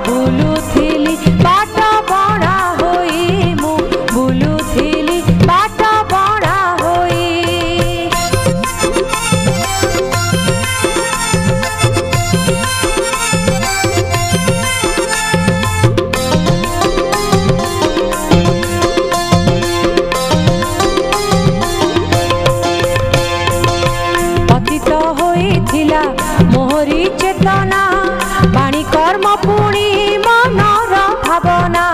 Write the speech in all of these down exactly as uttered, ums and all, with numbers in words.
बुलुथिली बाट बणा होई मु बुलुथिली बाट बणा होई। पतित होइथिला मोहरी चेतना बाणी कर्म पुणी मनर भावना।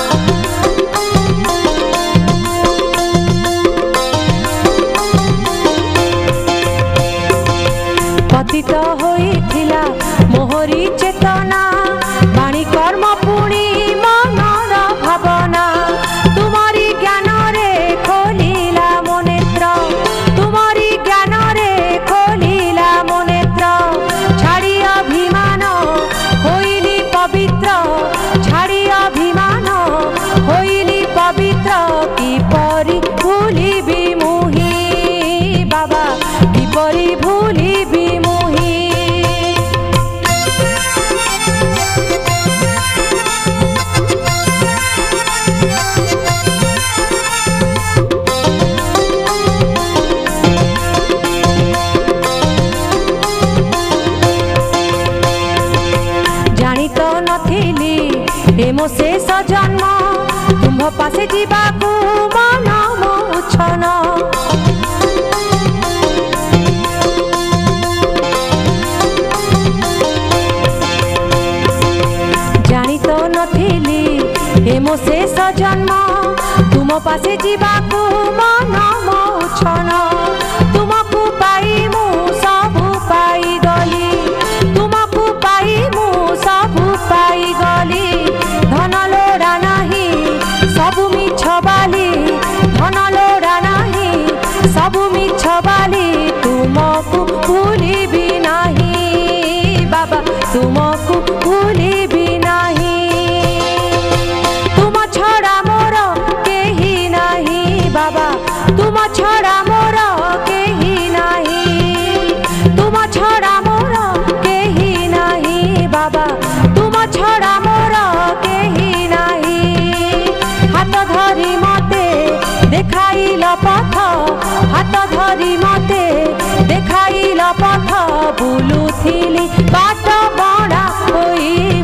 पतित होइथिला मोहरी चेतना बाणी कर्म पुणी मनर भावना। तुमरी ज्ञान रे खोलिला मो नेत्र तुमरी ज्ञान रे खोलिला मो नेत्र छाड़ी अभिमान होइली पवित्र छाड़ी अभिमान होइली पवित्र किपरि भूलिबी मुहि बाबा किपरि भूलिबी मुहि। जानी तो नथिली ए मो शेष जन्म तुम्ह पासे जीवाकू मन मो उछन। जानी तो नथिली ए मो शेष जन्म तुम पासे जीवाकू मन मो उछन। तुमकू पाई मु सबु पाई गली तुमकू पाई मु सबु पाई गली। धन लोड़ा नाही सबु मिछ बाली धन लोड़ा नाही सबु मिछ बाली। तुमकू भूलिबी नाही बाबा तुमकू भूलिबी नाही। तुम छड़ा मोर केही नाही बाबा तुम छड़ा मोर केही नाही तुम छड़ा मोर केही नाही बाबा तुम छड़ा मोर केही नाही। हाथ धरी मते देखाइल पथ हाथ धरी मते देखाइल पथ बुलुथिली बाट बणा होई